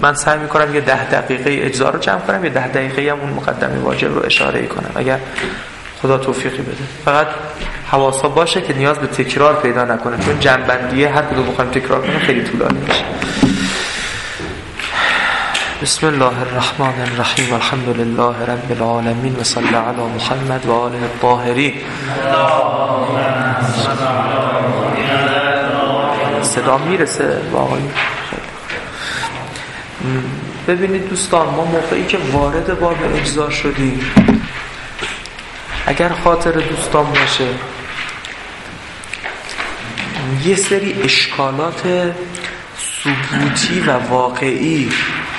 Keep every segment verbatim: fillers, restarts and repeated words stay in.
من سعی میکنم یه ده دقیقه اجزا رو جمع کنم، یه ده دقیقه هم اون مقدمه واجب رو اشاره کنم اگر خدا توفیقی بده. فقط حواسا باشه که نیاز به تکرار پیدا نکنه، چون جنبندیه هر کدوم بخوایم تکرار کنیم خیلی طولانی میشه. بسم الله الرحمن الرحیم، الحمد لله رب العالمین و صلی علی محمد و آله الطاهرین. صدا میرسه واقعا؟ ببینید دوستان، ما موقعی که وارد باب اجزا شدیم، اگر خاطر دوستان باشه، یه سری اشکالات ثبوتی و واقعی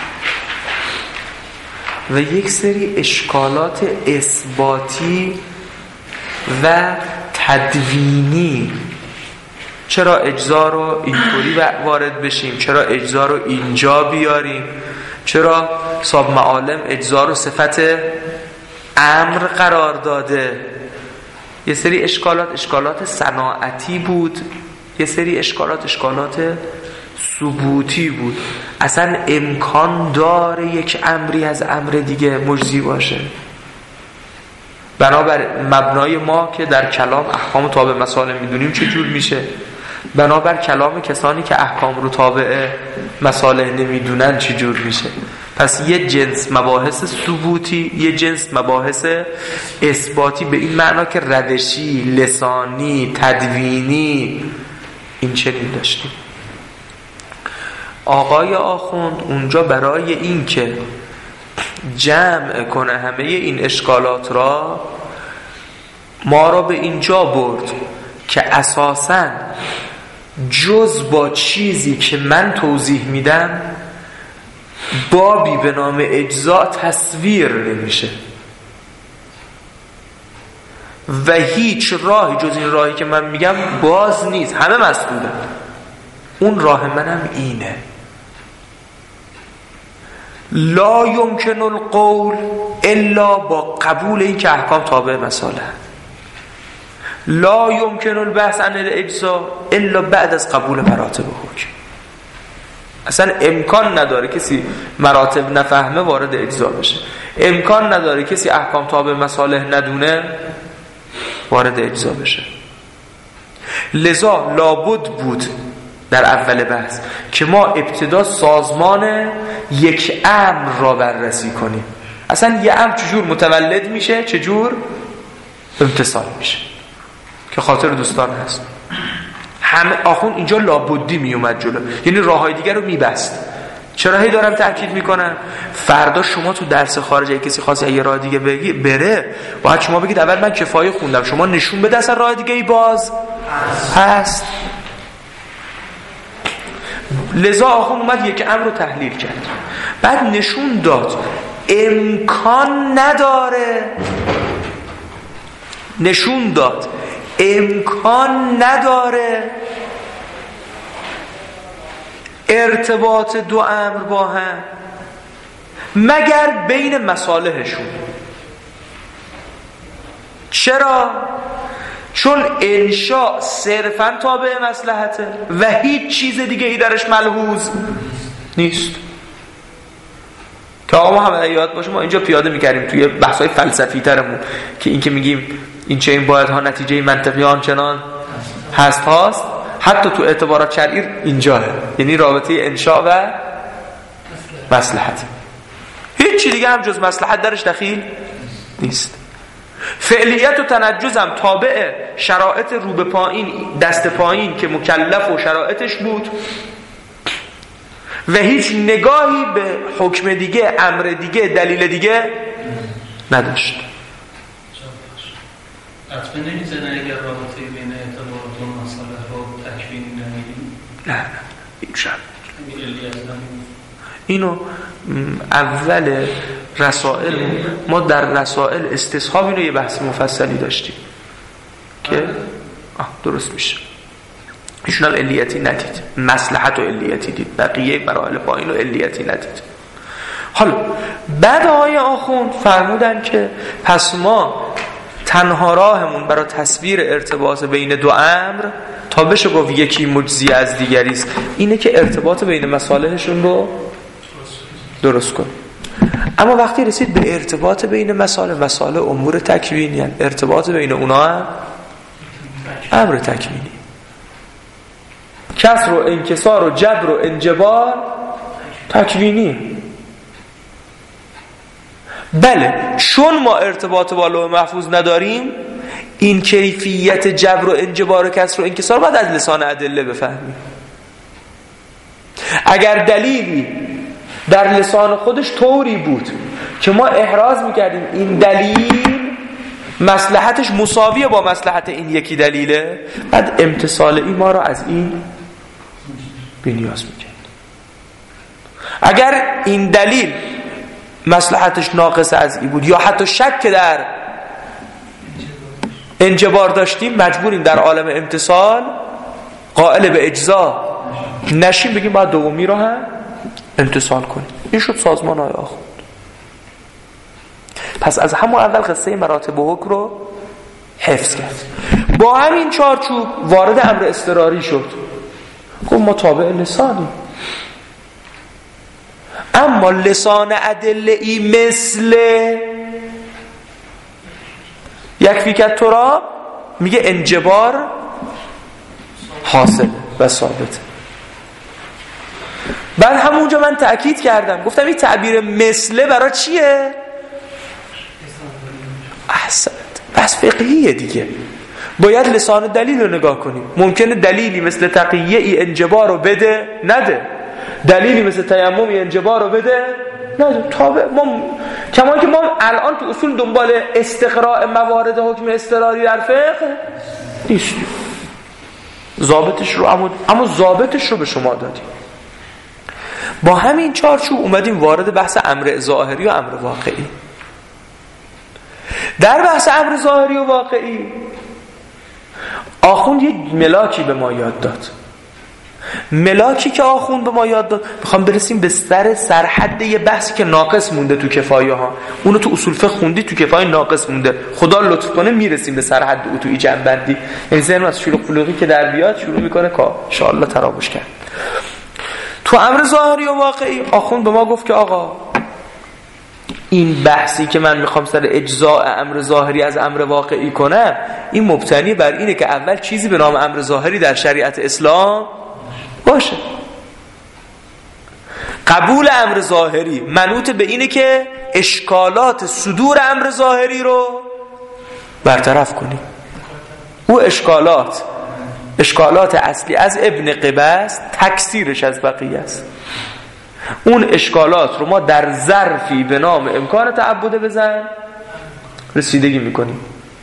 و یک سری اشکالات اثباتی و تدوینی، چرا اجزا رو اینطوری وارد بشیم، چرا اجزا رو اینجا بیاریم، چرا صاحب معالم اجزا رو صفت امر قرار داده. یه سری اشکالات اشکالات صناعتی بود، یه سری اشکالات اشکالات ثبوتی بود. اصلا امکان داره یک امری از امر دیگه مجزی باشه؟ بنابر مبنای ما که در کلام احکام تابع مسائل میدونیم چه جور میشه، بنابر کلام کسانی که احکام رو تابع مسائل نمیدونن چه جور میشه. پس یه جنس مباحث ثبوتی، یه جنس مباحث اثباتی، به این معنا که روشی، لسانی، تدوینی، این چنین داشتیم. آقای آخوند اونجا برای این که جمع کنه همه این اشکالات را، ما را به اینجا برد که اساساً جز با چیزی که من توضیح میدم بابی به نام اجزا تصویر نمیشه و هیچ راهی جز این راهی که من میگم باز نیست. همه مسئولن، اون راه منم اینه. لا یمکن القول الا با قبول این که احکام تابع مسائل، لا یمکن البحث عن الاجزا الا بعد از قبول مراتب حکم. اصلا امکان نداره کسی مراتب نفهمه وارد اجزا بشه، امکان نداره کسی احکام تابع مصالح ندونه وارد اجزا بشه. لذا لابد بود در اول بحث که ما ابتدا سازمان یک امر را بررسی کنیم. اصلا یه امر چجور متولد میشه، چجور امتصال میشه، که خاطر دوستان هست. همه آخون اینجا لابدی میومد جلو، یعنی راههای دیگر رو میبست. چرا هی دارم تأکید میکنم؟ فردا شما تو درس خارجی کسی خواسته یه راه دیگه بگی بره، باید شما بگید اول من کفایه خوندم، شما نشون بده اصلا راه دیگه ای باز هست. لذا آخون اومد یک امر رو تحلیل کرد، بعد نشون داد امکان نداره، نشون داد امکان نداره ارتباط دو امر با هم مگر بین مصالحشون. چرا؟ چون انشاء صرفاً تابع مصلحته و هیچ چیز دیگه ای درش ملحوظ نیست. که آقا محمد یاد باشه ما اینجا پیاده میکردیم توی بحث‌های فلسفی ترمون که این که میگیم این چه این باید ها نتیجه منطقی آنچنان هست هاست، حتی تو اعتبارات شرعی اینجاه، یعنی رابطه انشاء و مصلحت، هیچ چی دیگه هم جز مصلحت درش دخیل نیست. فعلیت و تنجز هم تابع شرایط رو به پایین، دست پایین که مکلف و شرایطش بود و هیچ نگاهی به حکم دیگه، امر دیگه، دلیل دیگه نداشت. اصلا نمیزنه اگر رابطه بین اعتبارات و مسائل رو تکوینی نمیدیم؟ نه نه این شب اینو اول رسائل ما در رسائل استصحاب اینو یه بحث مفصلی داشتیم که آه درست میشه. ایشون هم علیتی ندید، مصلحت و علیتی دید، بقیه مراحل پایین و علیتی ندید. حالا بعد آقای آخوند فرمودن که پس ما تنها راهمون برای تصویر ارتباط بین دو امر تا بشه گفت یکی مجزی از دیگری است اینه که ارتباط بین مصالحشون رو درست کن. اما وقتی رسید به ارتباط بین مسائل مسائل امور تکوینی، یعنی ارتباط بین اونا هم امر تکوینی، کسر و انکسار و جبر و انجبار تکوینی. بله چون ما ارتباط با لوح محفوظ نداریم، این کیفیت جبر و انجبار و کسر و انکسار باید از لسان ادله بفهمیم. اگر دلیلی در لسان خودش طوری بود که ما احراز میکردیم این دلیل مصلحتش مساویه با مصلحت این یکی دلیله، بعد امتصال این ما را از این بی‌نیاز میکرد. اگر این دلیل مصلحتش ناقص از این بود یا حتی شک در انجبار داشتیم، مجبوریم در عالم امتصال قائل به اجزا نشیم، بگیم باید دومی رو هم امتصال کنیم. این شد سازمان های آخوند. پس از همون اول قصه مراتب حکم رو حفظ کرد. با همین چارچوب وارد امر اضطراری شد، گفت ما تابع لسانیم، اما لسان ادله‌ای مثل یکفی که تو را میگه انجبار حاصله و ثابته. بعد همونجا من تأکید کردم، گفتم این تعبیر مثله برای چیه؟ احسنت، بس فقهیه دیگه، باید لسان دلیل رو نگاه کنیم. ممکنه دلیلی مثل تقیه ای انجبار رو بده نده، دلیلی مثل تیممی انجبار رو بده نده. تابع ما کما که ما الان تو اصول دنبال استقراء موارد حکم اضطراری در فقه نیستیم، ضابطش رو اما اما ضابطش رو به شما دادیم. با همین چارچوب اومدیم وارد بحث امر ظاهری و امر واقعی. در بحث امر ظاهری و واقعی آخوند یه ملاکی به ما یاد داد. ملاکی که آخوند به ما یاد داد، میخوام برسیم به سر سرحد یه بحثی که ناقص مونده تو کفایه ها. اونو تو اصول فقه خوندی، تو کفایه ناقص مونده. خدا لطف کنه میرسیم به سرحد او تو این جنبندی. یعنی ذهن از شروع فلوقی که در بیاد شروع میکنه که ان شاء الله تراوش کرد. تو امر ظاهری و واقعی آخوند به ما گفت که آقا این بحثی که من میخوام سر اجزاء امر ظاهری از امر واقعی کنم، این مبتنی بر اینه که اول چیزی به نام امر ظاهری در شریعت اسلام باشه. قبول امر ظاهری منوط به اینه که اشکالات صدور امر ظاهری رو برطرف کنیم. او اشکالات اشکالات اصلی از ابن قبس تکثیرش از بقیه است. اون اشکالات رو ما در ظرفی به نام امکان تعبد بزن رسیدگی میکنیم.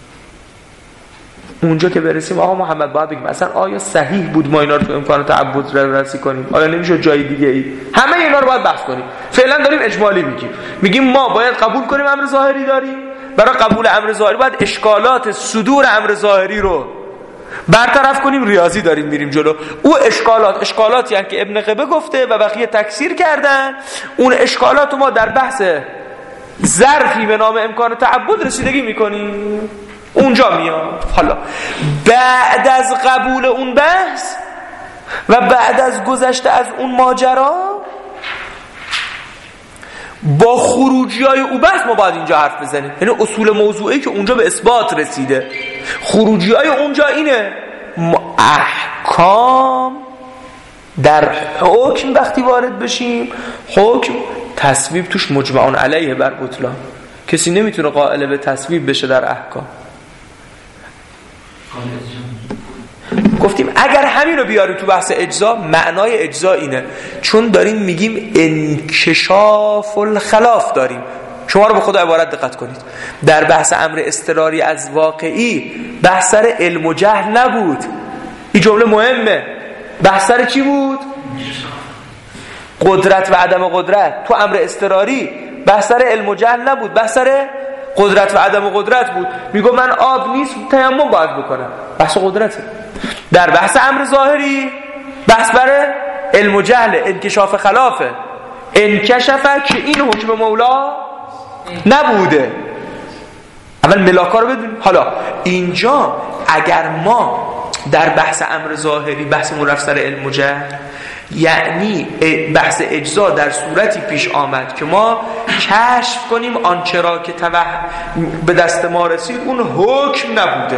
اونجا که برسیم آقا محمد باید بگیم اصلا آیا صحیح بود ما اینا رو تو امکان تعبد رسی کنیم، آیا نمیشه جای دیگه ای؟ همه اینا رو باید بحث کنیم. فعلا داریم اجمالی میگیم، میگیم ما باید قبول کنیم امر ظاهری داریم، برای قبول امر ظاهری باید اشکالات صدور امر ظاهری رو برطرف کنیم. ریاضی داریم میریم جلو. او اشکالات اشکالاتی هستند که ابن قبه گفته و بقیه تکثیر کردن. اون اشکالات ما در بحث ظرفی به نام امکان تعبد رسیدگی میکنیم. اونجا میاد. حالا بعد از قبول اون بحث و بعد از گذشته از اون ماجرا با خروجی های او بحث ما باید اینجا حرف بزنیم. یعنی اصول موضوعی که اونجا به اثبات رسیده، خروجی های اونجا اینه احکام در حکم وقتی وارد بشیم، حکم تصویب توش مجمعون علیه بر بطلان، کسی نمیتونه قائل به تصویب بشه در احکام. گفتیم اگر همین رو بیاریم تو بحث اجزا، معنای اجزا اینه، چون داریم میگیم انکشاف الخلاف داریم. شما رو به خدا عبارت دقت کنید، در بحث امر اضطراری از واقعی بحث سر علم و جهل نبود. این جمله مهمه. بحث سر چی بود؟ قدرت و عدم قدرت. تو امر اضطراری بحث سر علم و جهل نبود، بحث سر قدرت و عدم قدرت بود. میگه من آب نیست تیمم باید بکنم، بحث قدرته. در بحث امر ظاهری بحث بر علم و جهل، انکشاف خلافه. انکشفه که این حکم مولا نبوده. اول ملاکا رو بدونیم. حالا اینجا اگر ما در بحث امر ظاهری بحثمون رفت سر علم و جهل، یعنی بحث اجزا در صورتی پیش آمد که ما کشف کنیم آنچه را که توه به دست ما رسید اون حکم نبوده.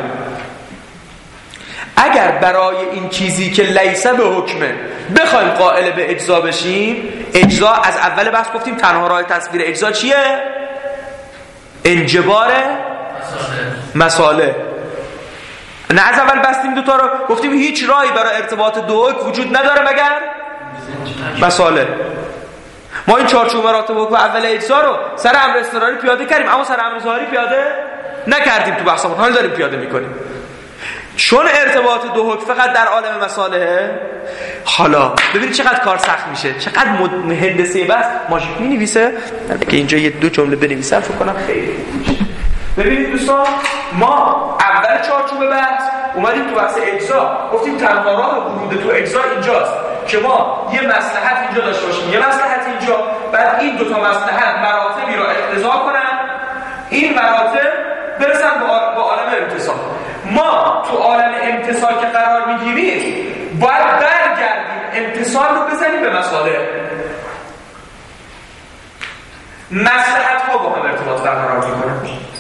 اگر برای این چیزی که لیسه به حکمه بخوایم قائل به اجزا بشیم، اجزا از اول بحث گفتیم تنها راه تصویر اجزا چیه؟ انجبار مساله. نه از اول بستیم دوتا رو گفتیم هیچ راهی برای ارتباط دو حکم وجود نداره مگر مساله. ما این چارچوب مراتب حکم اول اجزا رو سر امر اضطراری پیاده کردیم، اما سر امر ظاهری پیاده نکردیم تو بحثمون، حالا داریم پیاده میکنیم. چون ارتباط دو حکم فقط در عالم مساله، حالا ببینید چقدر کار سخت میشه، چقدر هندسه بس ماژیک مینویسه که اینجا یه دو جمله بنویسم فکر کنم خیلی میشه. ببینید دوستان، ما اول چارچوب بحث اومدیم تو بحث اجزا، گفتیم تنها راه ورود تو اجزا اینجاست که ما یه مصلحت اینجا داشته باشیم، یه مصلحت اینجا، بعد این دو تا مصلحت مراتبی را اقتضا کنن، این مراتب برسن با عالم امتصال. ما تو عالم امتصال که قرار میگیریم باید برگردیم امتصال رو بزنیم به مساله، مصلحت ها با هم ارتباط برقرار میکنن.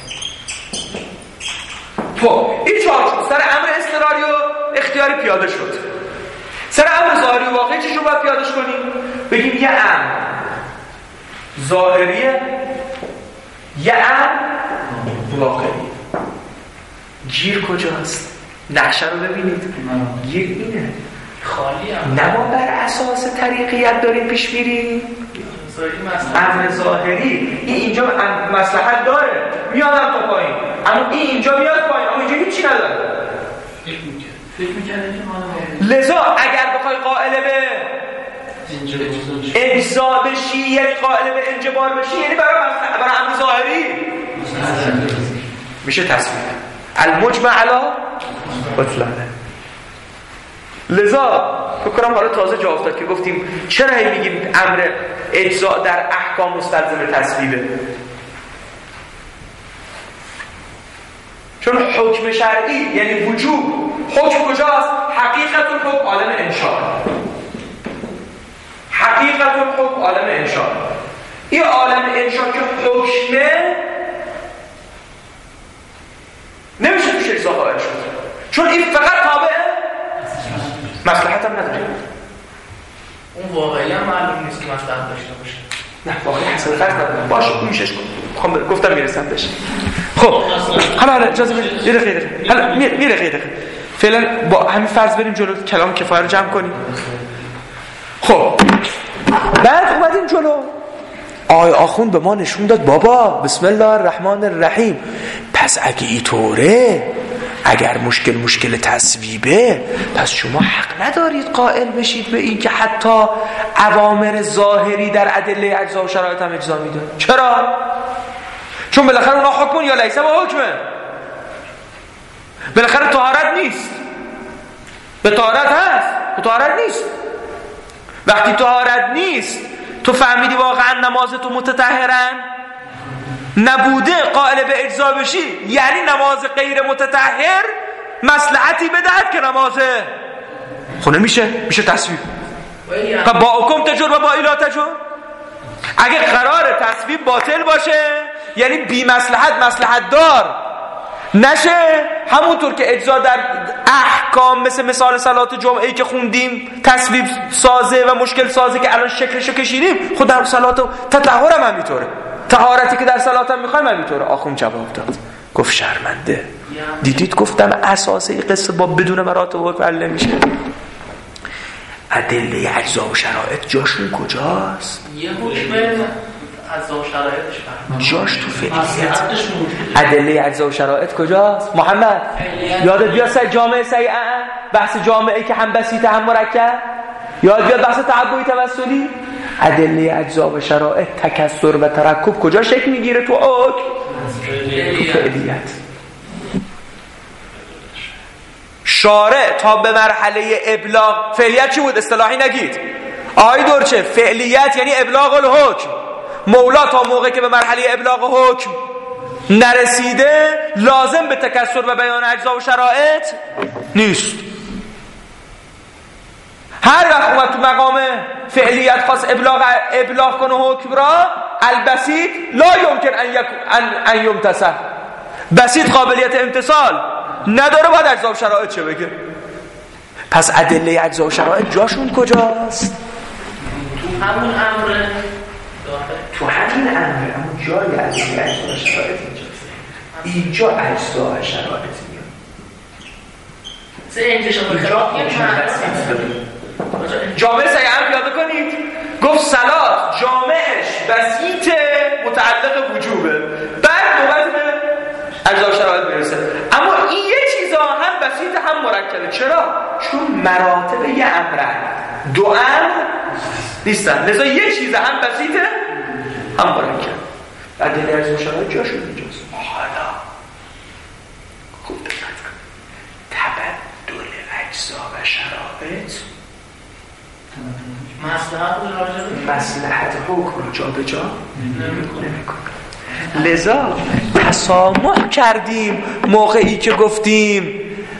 خب این چارچوب سر امر اضطراری و اختیاری پیاده شد. سر امر ظاهری و واقعی چی رو باید پیادهش کنیم؟ بگیم یه امر ظاهریه، یه امر واقعی. گیر کجاست؟ نقشه رو ببینید، گیر اینه، خالی هم نه ما بر اساس طریقیت داریم پیش میریم. امر ظاهری این اینجا مصلحت داره میادم تا پایین، اما این اینجا میاد پایین، اما اینجا هیچی نداره. فکر میکنه لذا اگر بخوای قائل به اجزا بشی یعنی قائل به انجبار بشی، یعنی برای برای امر ظاهری میشه تصویر المجمع علی بطلانه. لذا فکر کنم حالا تازه جا افتاد که گفتیم چرا هی میگیم امر اجزا در احکام مستلزم تصویبه؟ چون حکم شرعی یعنی وجوب. حکم کجاست؟ حقیقت الحکم عالم انشاء. حقیقت الحکم عالم انشاء. این عالم انشاء که حکمه نمیشه توش اجزا قائل شد، چون این فقط تابع مصلحت هم نداره. اون واقعی هم معلوم نیست که مصلحت داشته باشه. نه واقعی حسن قرض نداره. باشه اون میشش کن. گفتم میرسم بشه. خب حالا حالا اجازه بدید یه دقیقه حالا میره خیلی دقیقه فعلا با همین فرض بریم جلو، کلام کفایه رو جمع کنیم. خب بعد اومدیم جلو، آقای آخوند به ما نشون داد بابا بسم الله الرحمن الرحیم، پس اگه اینطوره، اگر مشکل مشکل تصویبه، پس شما حق ندارید قائل بشید به این که حتی اوامر ظاهری در ادله اجزا و شرایط هم اجزا میده. چرا؟ چون بالاخره اونا حکمون یا لیسه با حکمه، بالاخره طهارت نیست، به طهارت هست، به طهارت نیست. وقتی طهارت نیست تو فهمیدی واقعا نماز تو متطهرن نبوده قائل به اجزا بشی، یعنی نماز غیر متطهر مصلحتی بدهد که نمازه خونه میشه میشه تصویب. و با حکم تجر و با ایلا تجر. اگه قرار تصویب باطل باشه یعنی بی مصلحت مصلحت دار نشه، همونطور که اجزا در احکام مثل مثال صلات جمعه‌ای که خوندیم تصویب سازه و مشکل سازه که الان شکلشو کشیدیم، خود در صلات و تطهر هم همینطوره، طهارتی که در صلات هم میخوایم همینطوره. آخوند جواب داد گفت شرمنده، دیدید گفتم اساس این قصه با بدون مراتب و حکم میشه. ادله اجزا و شرایط جاشون کجاست؟ یه حکم اجزا و شرایطش جاش تو فعلیت. ادله اجزا و شرایط کجاست؟ محمد یادت بیاد سر جامعه سیئه، بحث جامعه که هم بسیط هم مرکب، یاد بیاد بحث تعبدی توسلی. ادله اجزا و شرایط تکثر و ترکب کجا شکل میگیره؟ تو حکم، تو فعلیت. شارع تا به مرحله ابلاغ، فعلیت چی بود؟ اصطلاحی نگید آقای دورچه، فعلیت یعنی ابلاغ الحکم. مولا تا موقعی که به مرحله ابلاغ حکم نرسیده لازم به تکثر و بیان اجزا و شرایط نیست. هر وقت اومد تو مقام فعلیت خواست ابلاغ ابلاغ کنه حکم را، البسیط لا یمکن ان یک ان, ان یمتثل، بسیط قابلیت امتثال نداره، باید اجزا و شرایط چه بگه. پس ادله اجزا و شرایط جاشون کجاست؟ تو همون امر، تو همین امر، همون جای ادله اجزا و شرایط اینجاست. اینجا اجزا و شرایط میاد. سه انتشار خلاف یک معنی. جامعه سیعن پیاده کنید. گفت صلات جامعش بسیط متعلق وجوبه، بعد نوبت به اجزا و شرایط میرسه. اما این یه چیزا هم بسیط هم مرکبه. چرا؟ چون مراتب یه امرن، دو امر نیستن، لذا یه چیز هم بسیطه هم مرکب. بعد دلیل اجزا و شرایط جاشون اینجاست. حالا خوب دقت کن، تبدل اجزا و شرایط مصلحت رو راجع مصلحت حکم رو جا به جا نمی‌کنه. لذا تسامح کردیم موقعی که گفتیم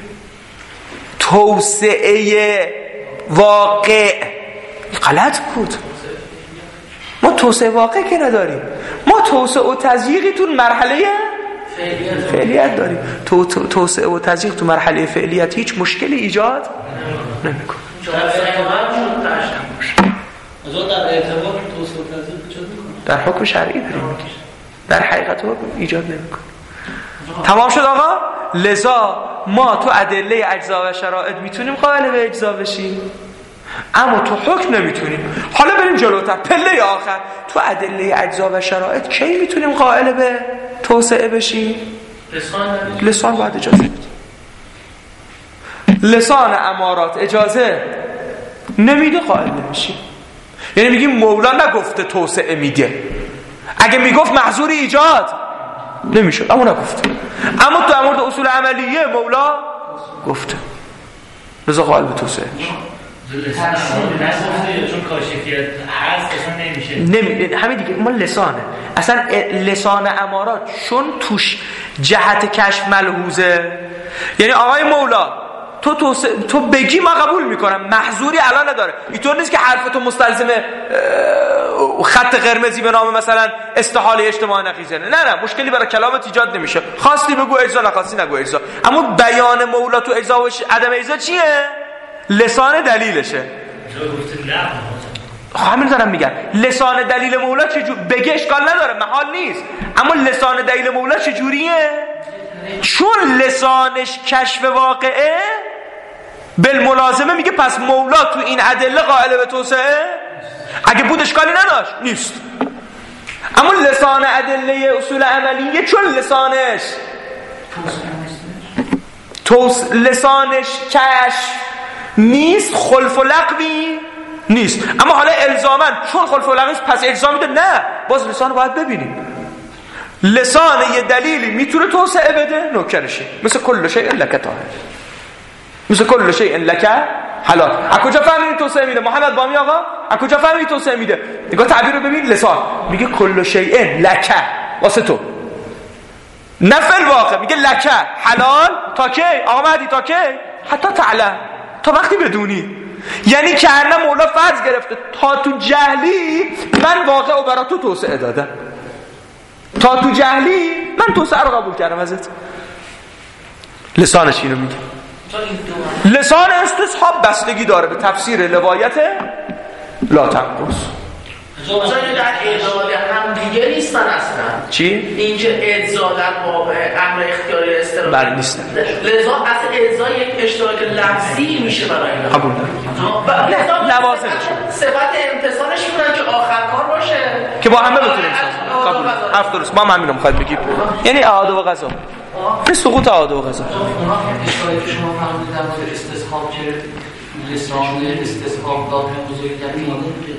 توسعه واقع غلط بود. ما توسعه واقع که نداریم، ما توسعه و تضییقی تو مرحله فعلیت داریم. تو توسعه و تضییق تو مرحله فعلیت هیچ مشکلی ایجاد نمی‌کنه. در اعتبار توسعه و تضییق ایجاد می‌کنه، در حکم شرعی داریم میگیم، در حقیقت حکم ایجاد نمی‌کنه. تمام شد آقا؟ لذا ما تو ادله اجزا و شرایط میتونیم قائل به اجزا بشیم، اما تو حکم نمیتونیم. حالا بریم جلوتر، پله آخر، تو ادله اجزا و شرایط کی میتونیم قائل به توسعه بشیم؟ لسان لسان باید اجازه بده. لسان امارات اجازه نمیده قائل نمیشیم. یعنی میگیم مولا نگفته توسعه میده، اگه میگفت محظور ایجاد نمیشد، اما نگفته. اما تو مورد اصول عملیه مولا گفته، لذا قائل به توسعه چون کاشفیت هست اصلا نمیشه. نمی... همین دیگه ما لسانه، اصلا لسان امارات چون توش جهت کشف ملحوظه. یعنی آقای مولا تو تو, تو بگی ما قبول میکنم، محظوری الان نداره. اینطور نیست که حرف تو مستلزم خط قرمزی به نام مثلا استحاله اجتماع نقیضه. نه نه، مشکلی برای کلامت ایجاد نمیشه، خواستی بگو اجزا، نخواستی نگو اجزا. اما بیان مولا تو اجزا و عدم اجزا چیه؟ لسان دلیلشه. همین دارم میگم، لسان دلیل مولا چجور بگه اشکال نداره، محال نیست، اما لسان دلیل مولا چجوریه؟ چون لسانش کشف واقعه، بالملازمه میگه پس مولا تو این ادله قائل به توسعه. اگه بود اشکالی نداشت، نیست. اما لسان ادله اصول عملیه چون لسانش توس لسانش کشف نیست، خلف و لغوی نیست. اما حالا الزامن چون خلف و لغوی نیست پس الزام میده، نه، باز لسان باید ببینیم. لسان یه دلیلی میتونه توسعه بده، نوکرشه. مثل کل شیء لک طاهر، مثل کل شیء لک حلال. از کجا فهمیدی توسعه میده محمد بامی آقا؟ از کجا فهمیدی توسعه میده؟ نگاه تعبیر رو ببین، لسان میگه کل شیء لک واسه تو، نه فی الواقع میگه لک حلال تا کی؟ آقا مهدی تا کی؟ حتی تعلم، تا وقتی بدونی. یعنی که هرنه مولا فرض گرفته تا تو جهلی من واقع و برا تو توسعه دادم، تا تو جهلی من توسعه رو قبول کردم ازت. لسانش اینو میگه. لسان استصحاب بستگی داره به تفسیر روایت لا تنقص. مثلا در اجزال هم دیگه نیستن اصلا. چی؟ اینجا اجزال باب امر اختیاری استراحت بله نیستن. لذا اصلا اجزا یک اشتراک لفظی میشه برای اینا. قبول دارم. نه لوازمش. صفت امتصالش میگن که آخر کار باشه که با همه بتونیم. قبول. حرف درست. ما هم همین رو می‌خوایم بگیم. یعنی اعاده و قضا. به سقوط اعاده و قضا. اونا اشتراکی که شما فرمودید در مورد استصحاب که لسان استصحاب دادن بزرگترین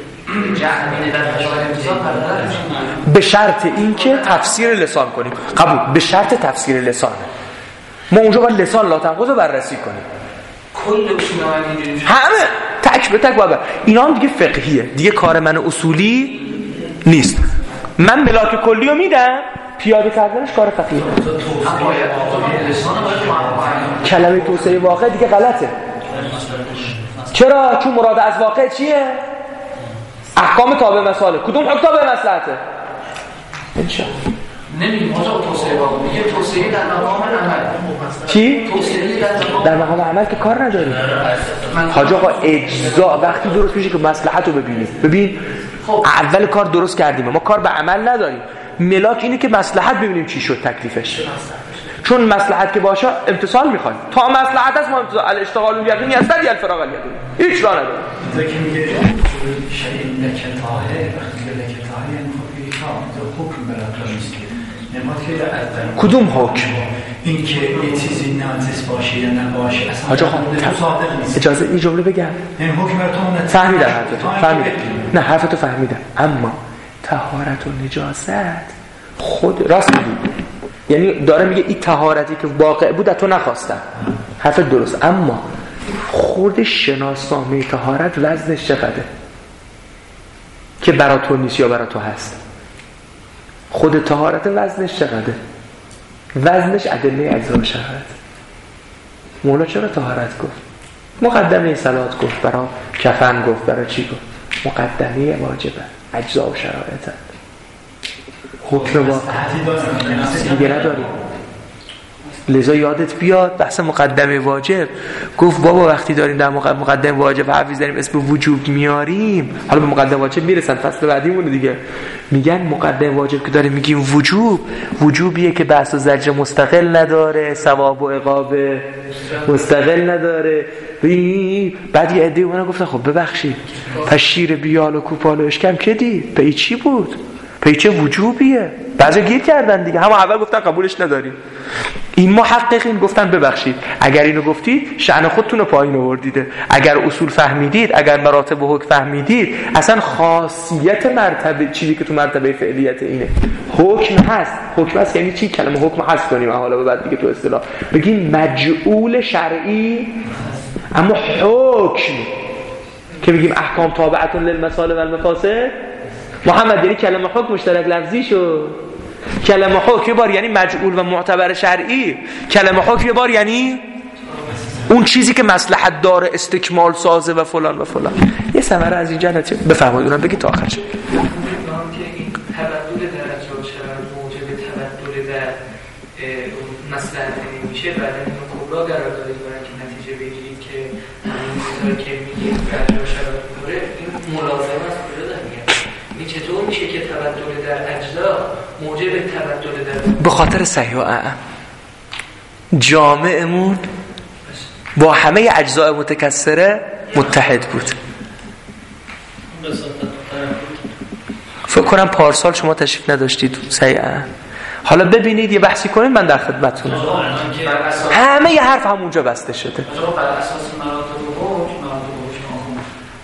به شرط اینکه تفسیر لسان کنیم. قبول. به شرط تفسیر لسانه. ما اونجا باید لسان لا تنقض رو بررسی کنیم. کل اصول عملی همه تک به تک باید. اینا هم دیگه فقهیه، دیگه کار من اصولی نیست. من ملاک کلی رو میدم، پیاده کردنش کار فقهیه. کلمه توسعه واقع دیگه غلطه. چرا؟ چون مراد از واقع چیه؟ احکام تابع مثاله. کدوم حکم تابع مصلحته؟ انشاءالله نمیگیم آقا توسعه واقع، میگه توسعه در مقام عمل. چی؟ توسعه در مقام در مقام عمل که کار نداریم. حاج آقا اجزا وقتی درست میشه که مصلحت رو ببینیم. ببین اول کار درست کردیم، ما کار به عمل نداریم. ملاک اینه که مصلحت ببینیم چی شد تکلیفش. چون مصلحت که باشه امتصال میخوایم. تا مصلحت است ما امتصال الاشتغال الیقینی است یا الفراغ الیقینی. هیچ راه نداره. اینجا که میگه شیء لکتاه وقتی به لکتاه یعنی خب یک حکم برات نیست که نماد که از کدوم حکم؟ این که یه چیزی ناقص باشه یا نباشه اصلا حاج آقا صادق نیست. اجازه این جمله بگم. این حکم براتون فهمیدم حرفتو. فهمیدم. نه حرفتو فهمیدم. اما طهارت و نجاست خود راست میگی. یعنی داره میگه این طهارتی که واقع بود تو نخواستم. حرف درست. اما خود شناسنامه طهارت وزنش چقدره که برا تو نیست یا برا تو هست؟ خود طهارت وزنش چقدره؟ وزنش ادله اجزا و شرایط. مولا چرا طهارت گفت؟ مقدمه صلات گفت، برا کفن گفت، برا چی گفت؟ مقدمه واجبه، اجزا و شرایط. حکم با دیگه نداریم. لذا یادت بیاد بحث مقدمه واجب. گفت بابا وقتی داریم در مقدمه واجب حفیظ داریم اسم وجوب میاریم، حالا به مقدمه واجب میرسن فصل بعدیمونه دیگه، میگن مقدمه واجب که داریم میگیم وجوب، وجوبیه که بحث و زجر مستقل نداره، ثواب و عقاب مستقل نداره. بعد یه عده اونا گفتن خب ببخشید پس شیر بیال و کوپال و اشکم که دی به چی بود؟ پیچه وجوبیه. بعضی گیر کردن دیگه، هم اول گفتن قبولش نداریم. این محققین گفتن ببخشید اگر اینو گفتید شأن خودتون رو پایین آوردیده، اگر اصول فهمیدید، اگر مراتب و حکم فهمیدید، اصلا خاصیت مرتبه چیزی که تو مرتبه فعلیت اینه حکم هست. حکم هست یعنی چی؟ کلمه حکم هست کنیم حالا به بعد دیگه تو اصطلاح بگیم مجعول شرعی، اما حکم که بگیم احکام تابعتون للمصالح و المفاسد محمد یعنی کلمه حکم مشترک لفظی شد. کلمه حکم یه بار یعنی مجعول و معتبر شرعی، کلمه حکم یه بار یعنی اون چیزی که مصلحت داره، استکمال سازه و فلان و فلان. یه ثمره از اینجا نتیجه بفرمایید اونم بگید تا آخرش. که این تبدل در اجزا و شرایط موجب تبدل در مصلحت نمیشه، بعد اینو کبرا قرار دادید برای که نتیجه بگیرید که همین که میگیم اجزا و شرایط داره این ملازمه است. کجا داریم این چطور میشه که تبدل در اجزا موجب تبدل در؟ به خاطر صحیح و اعم جامعمون با همه اجزای متکثره متحد بود. فکر کنم پارسال شما تشریف نداشتید صحیح اعم. حالا ببینید یه بحثی کنید من در خدمتتونم. همه ی حرف همونجا بسته شده. بر اساس مراتب و حکم مراتب و حکم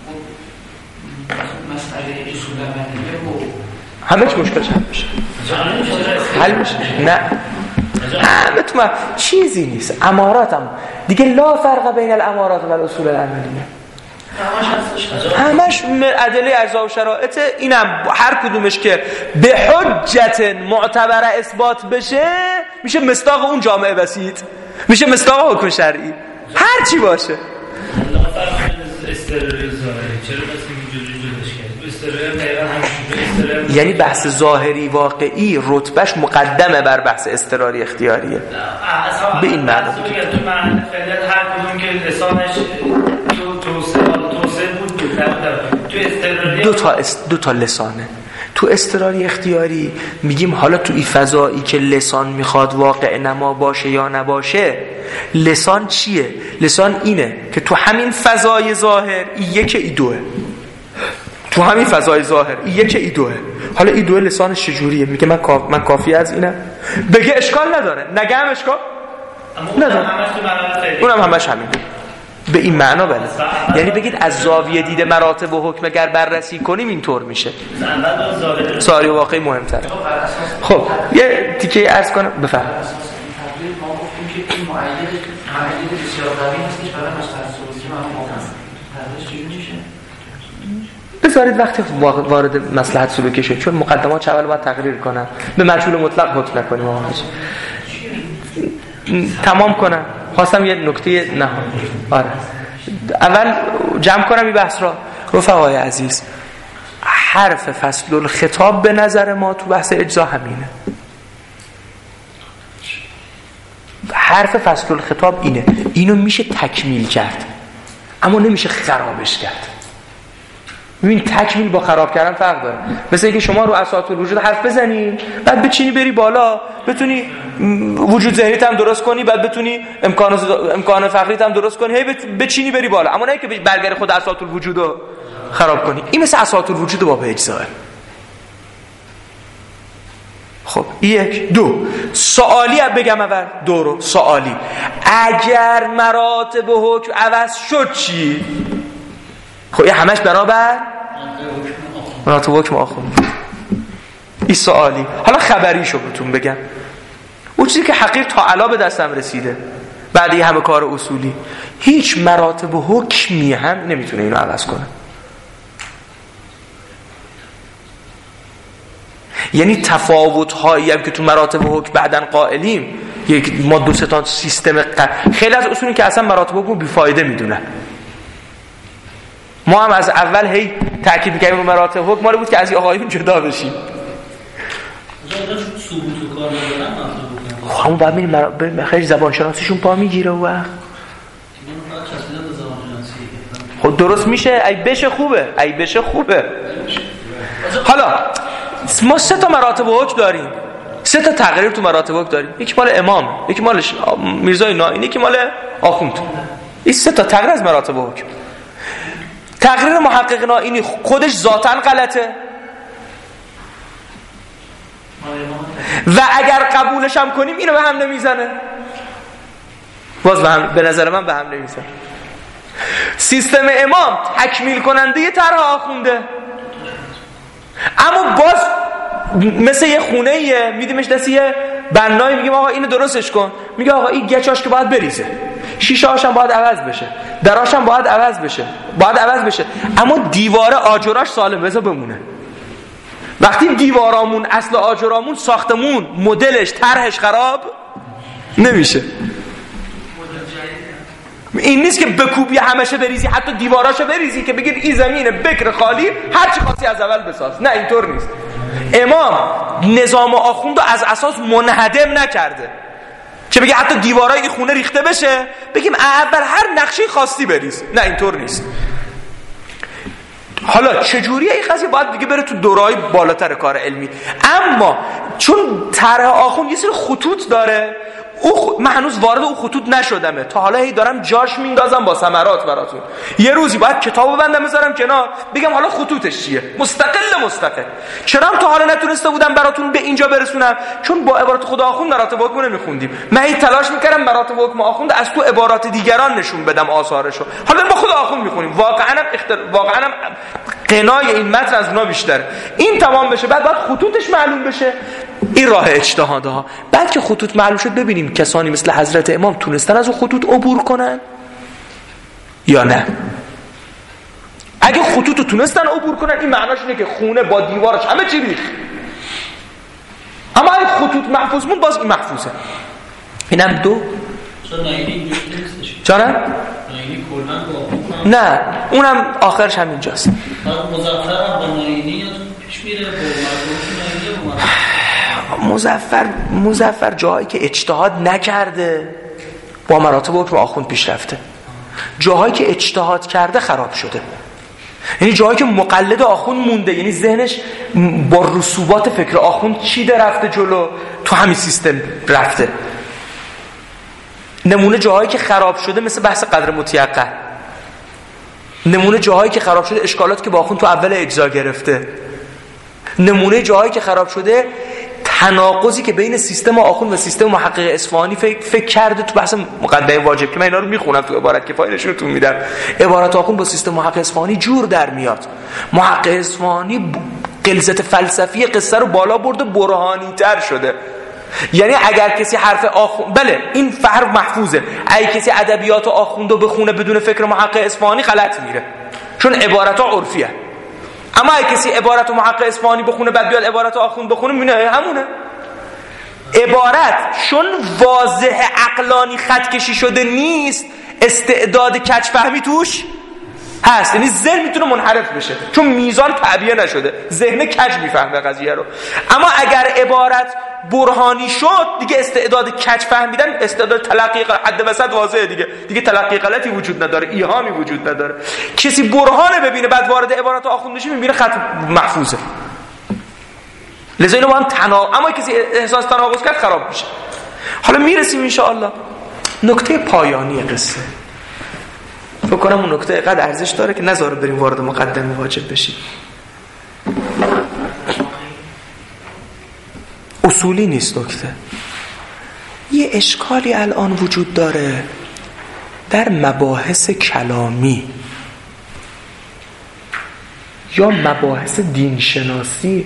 مسئله اصول عملیه بود. همه چی مشکلش حل میشه. حل میشه؟ نه. همه تو من چیزی نیست. امارات هم دیگه لا فرق بین الامارات و الاصول العملیه. همش ادله اجزا و شرایط. اینم هر کدومش که به حجت معتبر اثبات بشه میشه مصداق اون جامعه بسیط، میشه مصداق حکم شرعی، هر چی باشه. یعنی بحث ظاهری واقعی رتبهش مقدمه بر بحث اضطراری اختیاریه. به این معنا تو معنی فعلا هر کدوم که لسانش تو توسعه توسعه بود تو اضطراری دو تا است دو تا لسانه. تو اضطراری اختیاری میگیم حالا تو این فضایی که لسان میخواد واقع نما باشه یا نباشه، لسان چیه؟ لسان اینه که تو همین فضای ظاهر ای یک ای دوه، تو همین فضای ظاهر ای یک ای دوه. حالا ای دوه لسانش چجوریه؟ میگه من کاف... من کافی از اینم بگه اشکال نداره، نگه هم اشکال نداره، اونم همش همین. به این معنا بله. یعنی بگید از زاویه دید مراتب و حکم اگر بررسی کنیم اینطور میشه. ساری و واقعی مهمتره. خب یه تیکه عرض کنم بفرمایید. ما گفتیم که این معید معید بسیار قوی هستش برای مسئله سوزی و مفهوم. پرداش چی میشه؟ بذارید وقتی وارد مصلحت سلوکی شد، چون مقدمات اول باید تقریر کنم، به مجهول مطلق حکم نکنیم. آخرش تمام کنم. خواستم یه نکته نه آره اول جمع کنم این بحث را. رفقای عزیز، حرف فصل الخطاب به نظر ما تو بحث اجزا همینه. حرف فصل الخطاب اینه، اینو میشه تکمیل کرد اما نمیشه خرابش کرد. ببین تکمیل با خراب کردن فرق داره. مثل اینکه شما رو اساس الوجود حرف بزنی بعد بچینی بری بالا، بتونی وجود ذهنیت هم درست کنی، بعد بتونی امکان امکان فقریت هم درست کنی، هی بچینی بری بالا، اما نه که برگردی خود اساس الوجود رو خراب کنی. این مثل اساس الوجود با به اجزا. خب یک. دو، سوالی بگم اول دو رو سوالی. اگر مراتب حکم عوض شد چی؟ خب این همش برابر مراتب حکم آخوند. این سوالی. حالا خبریشو بهتون بگم، اون چیزی که حقیق تا الان به دستم رسیده بعد این همه کار اصولی، هیچ مراتب حکمی هم نمیتونه اینو عوض کنه. یعنی تفاوت هایی هم که تو مراتب حکم بعدن قائلیم، یک ما دو سه تا سیستم ق... خیلی از اصولی که اصلا مراتب حکم بیفایده میدونن. ما هم از اول هی تاکید می‌کردیم رو مراتب حکم، مال بود که از این آقایون جدا بشیم. ثبوت کار ندارن. خب بعد میریم مر... خیلی زبان شناسیشون پا میگیره و وقت خب درست میشه. ای بشه خوبه، ای بشه خوبه. حالا ما سه تا مراتب حکم داریم، سه تا تقریر تو مراتب حکم داریم. یکی مال امام، یکی مال میرزای نائینی، یکی مال آخوند. این سه تا تقریر از مراتب حکم. تقریر محقق نائینی خودش ذاتاً غلطه و اگر قبولش هم کنیم اینو به هم نمیزنه، باز به هم، به نظر من به هم نمیزنه. سیستم امام تکمیل کننده طرح آخونده، اما باز مثل یه خونه یه میدیمش دست یه بنایی، میگیم آقا اینو درستش کن، میگه آقا این گچاش که باید بریزه، شیشه هاش هم باید عوض بشه، دراش هم باید عوض بشه، باید عوض بشه، اما دیواره آجراش سالم بذار بمونه. وقتی دیوارامون اصل آجرامون ساختمون مدلش طرحش خراب نمیشه. این نیست که بکوبی همشه بریزی، حتی دیواراشو بریزی که بگید این زمینه بکر خالی هر چی خاصی از اول بساز. نه اینطور نیست. امام نظام آخوند رو از اساس منهدم نکرده که بگه حتی دیوارای این خونه ریخته بشه بگیم اول هر نقشه خاصی بریز. نه اینطور نیست. حالا چجوریه این قضیه؟ باید دیگه بره تو دورای بالاتر کار علمی. اما چون طرح آخوند یه سری خطوط داره، او من هنوز وارد اون خطوط نشدمه، تا حالا هی دارم جاش میندازم با ثمرات براتون. یه روزی باید کتابو بندم بذارم کنار بگم حالا خطوطش چیه، مستقل مستقل. چرا تا حالا نتونسته بودم براتون به اینجا برسونم؟ چون با عبارت خدا آخوند مراتب حکم نمیخوندیم. من هی تلاش میکردم مراتب حکم آخوند از تو عبارات دیگران نشون بدم آثارشو. حالا با خدا آخوند میخونیم، واقعا هم اختر... واقعا هم قنای این متن از اونا بیشتره. این تمام بشه بعد بعد خطوطش معلوم بشه. این راه اجتهاده ها. بعد که خطوط معلوم شد ببینیم کسانی مثل حضرت امام تونستن از اون خطوط عبور کنن یا نه. اگه خطوط رو تونستن عبور کنن این معناش اینه که خونه با دیوارش همه چی ریخت. اما اگه خطوط محفوظ موند باز این محفوظه. اینم دو. چرا نایینی اینجوری نیستش؟ چرا؟ نایینی کلاً با نه اونم آخرش همینجاست. مظفر با نایینی یا پیش میره با مرحوم نایینی با مظفر مظفر جایی که اجتهاد نکرده با مراتب حکم آخوند پیش رفته، جاهایی که اجتهاد کرده خراب شده. یعنی جایی که مقلد آخوند مونده، یعنی ذهنش با رسوبات فکر آخوند چیده رفته جلو، تو همین سیستم رفته. نمونه جاهایی که خراب شده مثل بحث قدر متیقن، نمونه جاهایی که خراب شده اشکالات که با آخوند تو اول اجزا گرفته، نمونه جاهایی که خراب شده تناقضی که بین سیستم آخوند و سیستم محقق اصفهانی فکر, فکر کرده تو بحث مقدمه واجب که من اینا رو میخونم تو عبارت کفایه نشونتون میدم. عبارت آخوند با سیستم محقق اصفهانی جور در میاد. محقق اصفهانی غلظت فلسفی قصه رو بالا برده، برهانی تر شده. یعنی اگر کسی حرف آخوند، بله این فرق محفوظه، اگه کسی ادبیات آخوند رو بخونه بدون فکر محقق اصفهانی غلط میره، چون عبارت ها عرفیه. اما اگه کسی عبارت و محقق اصفهانی بخونه بعد بیاد عبارت آخوند بخونه میبینه همونه. عبارت چون واضح عقلانی خط کشی شده نیست، استعداد کج فهمی توش هست، یعنی ذهن میتونه منحرف بشه چون میزان تعبیه نشده، ذهن کج میفهمه قضیه رو. اما اگر عبارت برهانی شد دیگه استعداد کج فهمیدن، استعداد تلقی حد وسط واضحه دیگه، دیگه تلقی غلطی وجود نداره، ایهامی وجود نداره. کسی برهانه ببینه بعد وارد عبارات آخوند بشه میبینه خط محفوظه. لذا اینو با هم تناقض، اما کسی احساس تناقض کرد خراب میشه. حالا میرسیم ان شاء الله نکته پایانی قصه. فکر کنم اون نکته قد ارزش داره که نذاره بریم وارد مقدمه واجب بشیم. اصولی نیست نکته. یه اشکالی الان وجود داره در مباحث کلامی یا مباحث دین شناسی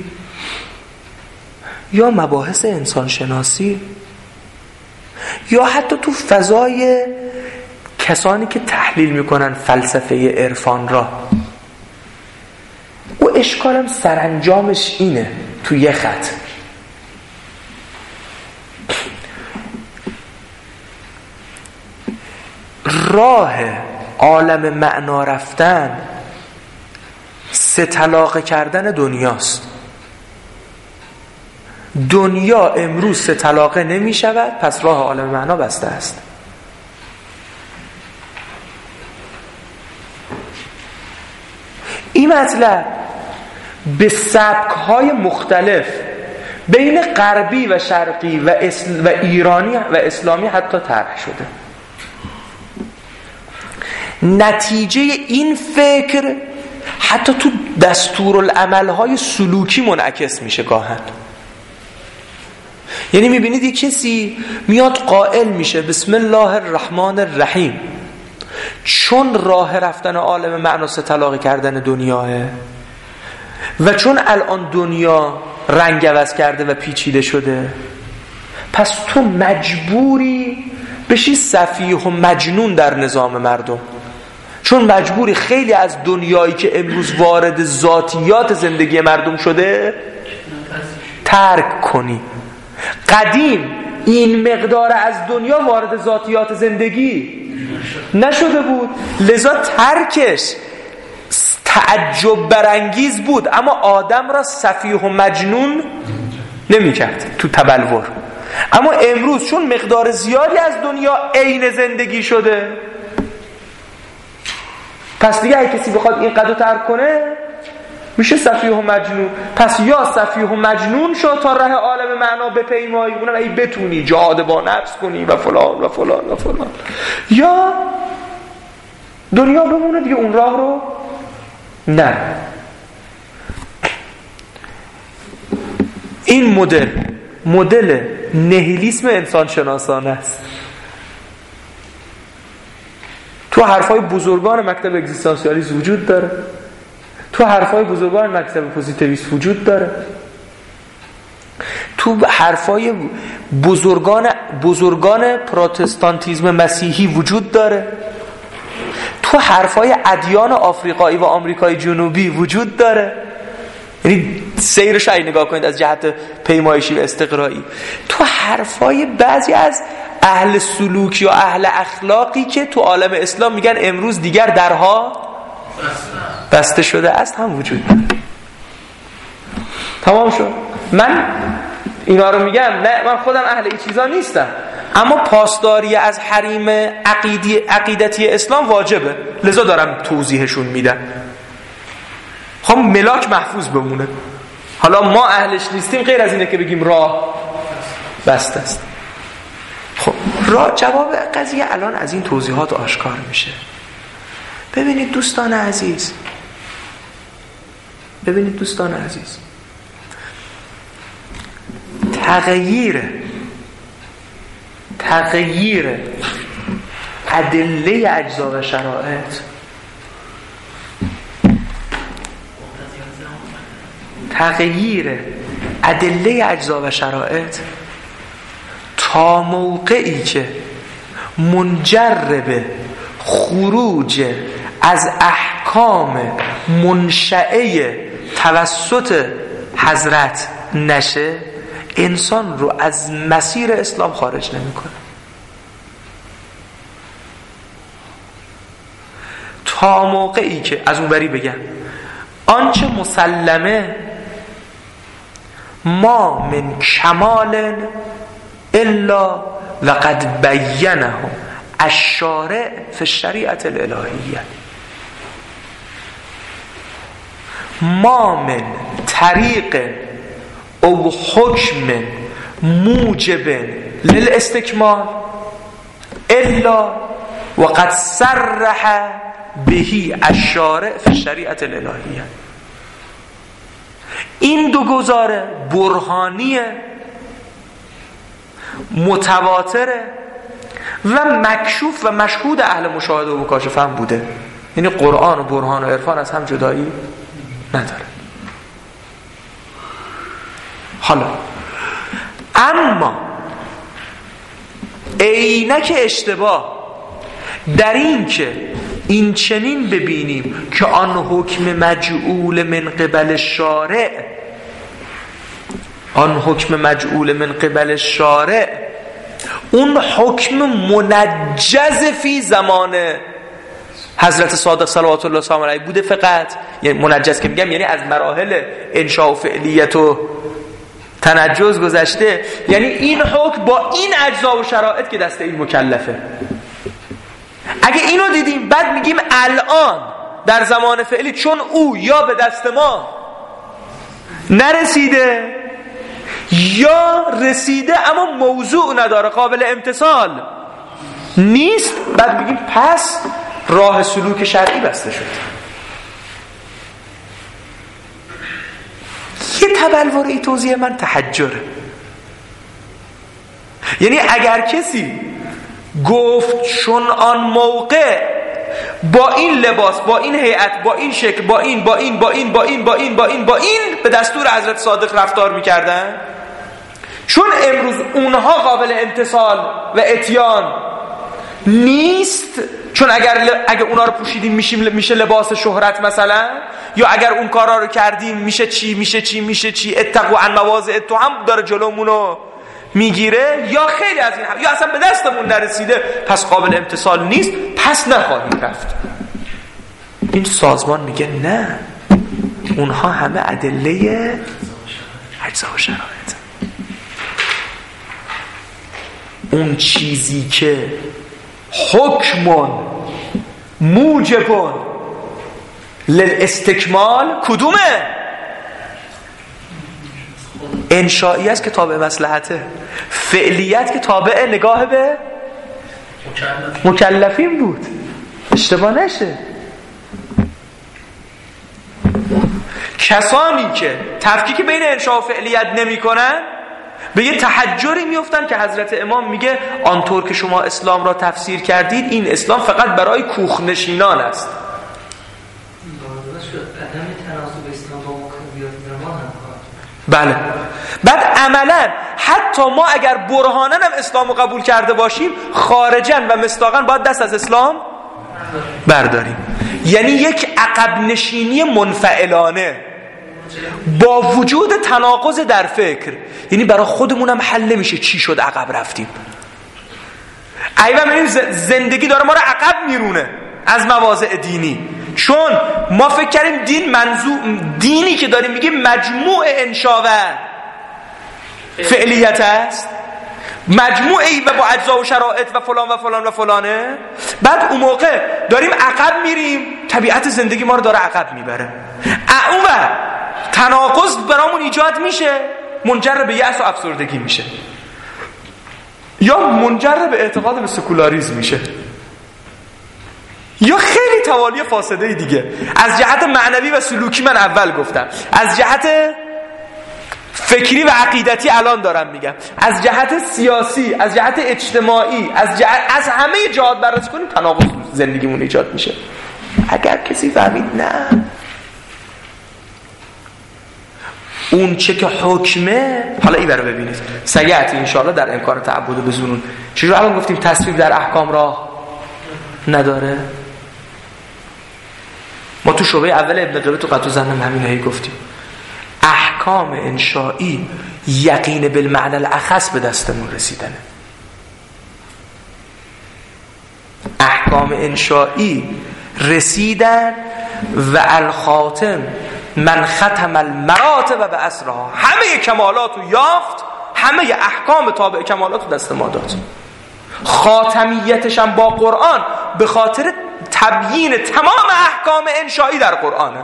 یا مباحث انسان شناسی یا حتی تو فضای کسانی که تحلیل میکنن فلسفه عرفان را. و اشکالم سرانجامش اینه تو یه خط. راه عالم معنا رفتن سه طلاقه کردن دنیاست. دنیا امروز سه طلاقه نمی شود، پس راه عالم معنا بسته است. این مطلب به سبک‌های مختلف بین غربی و شرقی و, اسل... و ایرانی و اسلامی حتی طرح شده. نتیجه این فکر حتی تو دستورالعمل‌های سلوکی منعکس میشه گاهن. یعنی میبینید یک کسی میاد قائل میشه بسم الله الرحمن الرحیم، چون راه رفتن عالم معنا سه طلاقه کردن دنیاه و چون الان دنیا رنگ عوض کرده و پیچیده شده، پس تو مجبوری بشی سفیه و مجنون در نظام مردم، چون مجبوری خیلی از دنیایی که امروز وارد ذاتیات زندگی مردم شده ترک کنی. قدیم این مقدار از دنیا وارد ذاتیات زندگی نشده بود، لذا ترکش تعجب برانگیز بود، اما آدم را سفیه و مجنون نمی کرد تو تبلور. اما امروز چون مقدار زیادی از دنیا عین زندگی شده، پس دیگه اگه کسی بخواد این قدر ترک کنه میشه سفیه و مجنون. پس یا سفیه و مجنون شو تا راه عالم معنا بپیمایی، اونم ای بتونی جهاد با نفس کنی و فلان و فلان و فلان، یا دنیا بمونه دیگه اون راه رو نه. این مدل مدل نهیلیسم انسان شناسانه است. تو حرفای بزرگان مکتب اگزیستانسیالیسم وجود داره، تو حرفای بزرگان مکتب پوزیتیویسم وجود داره، تو حرفای بزرگان بزرگان پروتستانتیسم مسیحی وجود داره، تو حرفای ادیان آفریقایی و آمریکای جنوبی وجود داره. یعنی سیرش اگه نگاه کنید از جهت پیمایشی و استقرایی، تو حرفای بعضی از اهل سلوک یا اهل اخلاقی که تو عالم اسلام میگن امروز دیگر درها بسته شده است هم وجود داره. تمام شد. من اینا رو میگم، نه من خودم اهل این چیزا نیستم، اما پاسداری از حریم عقیدی عقیدتی اسلام واجبه، لذا دارم توضیحشون میدم. خب ملاک محفوظ بمونه. حالا ما اهلش نیستیم، غیر از اینه که بگیم راه بسته است. خب راه جواب قضیه الان از این توضیحات آشکار میشه. ببینید دوستان عزیز، ببینید دوستان عزیز، تغییر تغییر ادله اجزا و شرایط تغییر ادله اجزا و شرایط تا موقعی که منجر به خروج از احکام منشأه توسط حضرت نشه، انسان رو از مسیر اسلام خارج نمیکنه. تا موقعی که از اون بری بگم آنچه مسلمه ما من کمال الا وقد بینه الشارع فی الشریعة الالهیه، ما من طریق او حکم موجب للاستکمال الا وقد صرح بهی الشارع فی الشریعة الالهیه. این دو گزاره برهانیه، متواتره و مکشوف و مشهود اهل مشاهده و مکاشفه هم بوده. یعنی قرآن و برهان و عرفان از هم جدایی نداره. حالا اما عینک اشتباه در این که این چنین ببینیم که آن حکم مجعول من قبل شارع، آن حکم مجعول من قبل شارع اون حکم منجز فی زمان حضرت صادق صلوات الله وسلامه علیه بوده فقط. یعنی منجز که میگم یعنی از مراحل انشاء و فعلیت و تنجز گذشته، یعنی این حکم با این اجزا و شرایط که دست این مکلفه. اگه اینو دیدیم بعد میگیم الان در زمان فعلی چون او یا به دست ما نرسیده یا رسیده اما موضوع نداره، قابل امتثال نیست، بعد میگیم پس راه سلوک شرعی بسته شد. یه تبلور ای توضیح من تحجره. یعنی اگر کسی گفت چون آن موقع با این لباس، با این هیئت، با این شکل، با این با این با این با این با این با این با این به دستور حضرت صادق رفتار میکردن، چون امروز اونها قابل امتثال و اتیان نیست، چون اگر اگر اونها رو پوشیدیم میشیم میشه لباس شهرت مثلا، یا اگر اون کارا رو کردیم میشه چی میشه چی میشه چی اتقوا عن مواضع تو هم داره جلومونو میگیره، یا خیلی از این، یا اصلا به دستمون نرسیده پس قابل امتثال نیست، پس نخواهیم رفت. این سازمان میگه نه، اونها همه ادله اجزا و شرایط. اون چیزی که حکمون موجبون للاستکمال کدومه؟ انشایی است که تابع مصلحته، فعلیت که تابع نگاه به مکلفین بود. اشتباه نشه. کسانی که تفکیک بین انشا و فعلیت نمی کنن به یه تحجری میفتن که حضرت امام میگه آنطور که شما اسلام را تفسیر کردید این اسلام فقط برای کوخنشینان است. بله. بعد عملا حتی ما اگر برهانن هم اسلام رو قبول کرده باشیم خارجا و مصداقا باید دست از اسلام برداریم. یعنی یک عقب نشینی منفعلانه با وجود تناقض در فکر. یعنی برای خودمون هم حل نمیشه چی شد عقب رفتیم. ایوه میبینیم زندگی داره ما رو عقب میرونه از مواضع دینی، چون ما فکر کردیم دین منظور دینی که داریم میگیم مجموع انشا و فعلیت است، مجموعی و با اجزا و شرایط و فلان و فلان و فلانه. بعد اون موقع داریم عقب میریم، طبیعت زندگی ما رو داره عقب میبره. اون و تناقض برامون ایجاد میشه، منجر به یأس و افسردگی میشه، یا منجر به اعتقاد به سکولاریسم میشه، یا خیلی توالی فاسده دیگه. از جهت معنوی و سلوکی من اول گفتم، از جهت فکری و عقیدتی الان دارم میگم، از جهت سیاسی، از جهت اجتماعی، از جهت از همه جهات بررسی کنیم تناقض زندگیمون ایجاد میشه. اگر کسی فهمید نه اون چه که حکمه، حالا این برای ببینید سیعتی انشاءالله در امکان تعبد به زنون. چیزی رو الان گفتیم تصویب در احکام راه نداره. ما تو شعبه اول ابن قبه تو قطع زنم همین هایی گفتیم احکام انشایی یقین بالمعنی الاخص به دستمون رسیدنه. احکام انشایی رسیدن و الخاتم من ختم المراتب به اسرها، همه کمالات رو یافت، همه احکام تابع کمالات رو دست ما داد. خاتمیتش هم با قرآن به خاطر تبیین تمام احکام انشایی در قرآنه.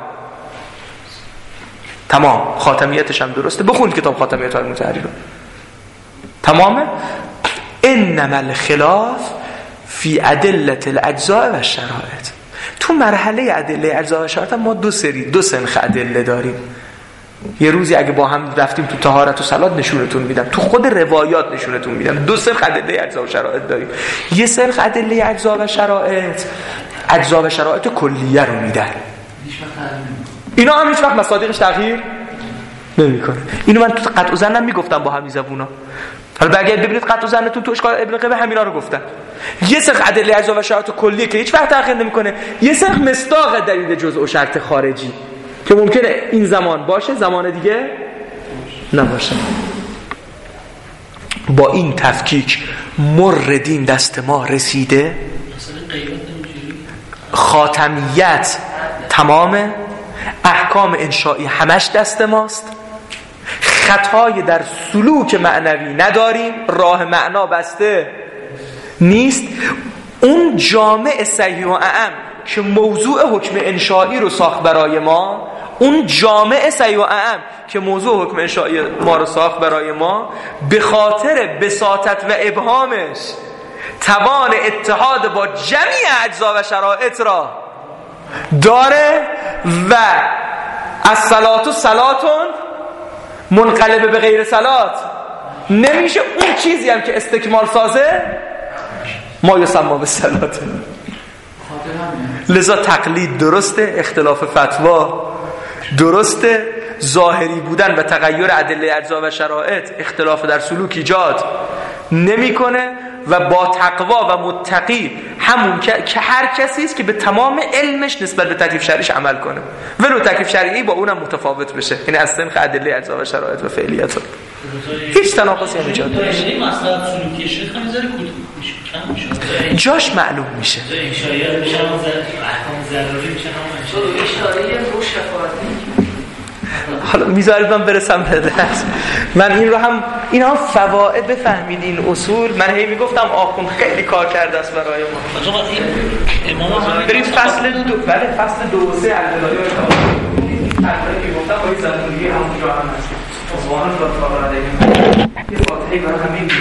تمام خاتمیتش هم درسته. بخونید کتاب خاتمیت المطهری رو، تمامه. انما الخلاف فی ادله الاجزاء و الشرائط. تو مرحله ادله اجزاء و شرائط ما دو سری دو سنخ ادله داریم. یه روزی اگه با هم رفتیم تو طهارت و صلات نشونتون میدم، تو خود روایات نشونتون میدم. دو سنخ ادله اجزاء و شرائط داریم. یه سنخ ادله اجزاء و شرائط اجزاء و شرائط کلیه رو میدن. اینا هم هیچ وقت مصادیقش تغییر نمیکنه. اینو من تو قطع و ظنم میگفتم با همین زبونا. حالا اگه ببینید قطع و ظنتون تو اشکال ابن قیم همینا رو گفتن. یه سنخ ادله اجزاء و شرائط کلیه که هیچ وقت تغییر نمیکنه. یه سنخ مصداق دلیل جزء و شرط خارجی که ممکنه این زمان باشه زمان دیگه نباشه. با این تفکیک مر دین دست ما رسیده، خاتمیت تمامه، احکام انشایی همش دست ماست، خطای در سلوک معنوی نداریم، راه معنا بسته نیست. اون جامع صحیح و اعم که موضوع حکم انشایی رو ساخت برای ما، اون جامع صحیح و اعم که موضوع حکم انشایی ما رو ساخت برای ما، به خاطر بساطت و ابهامش توان اتحاد با جمیع اجزا و شرائط را داره و از صلات و صلاتون منقلب به غیر صلات نمیشه. اون چیزی هم که استکمال سازه ما یسمى به صلات. لذا تقلید درسته، اختلاف فتوا درسته، ظاهری بودن و تغییر ادله اجزا و شرائط اختلاف در سلوک ایجاد نمیکنه و با تقوا و متقی همون که هر کسی است که به تمام علمش نسبت به تکلیف شرعیش عمل کنه، ولو تکلیف شرعی با اونم متفاوت بشه. یعنی اصلا ادله اجزا و شرائط و فعلیت هیچ تناقضی هم ایجاد نمیشه. این مسئله سلوکی شیخ هم میذاره کم میشه، جاش معلوم میشه. انشائیات میشن احکام ضروری میشن هم اشاره رو شفاعتی. حالا میذارید من برسم به درس. من این رو هم اینا هم فواید بفهمید این اصول. من هی میگفتم آخوند خیلی کار کرده است برای ما. برید فصل دو، بله فصل دو و سه البلایی رو تقریبا که گفتم با این زمانیه همونجا هم هست. سبحان الله تعالی علیه. یه فاتحه برای همین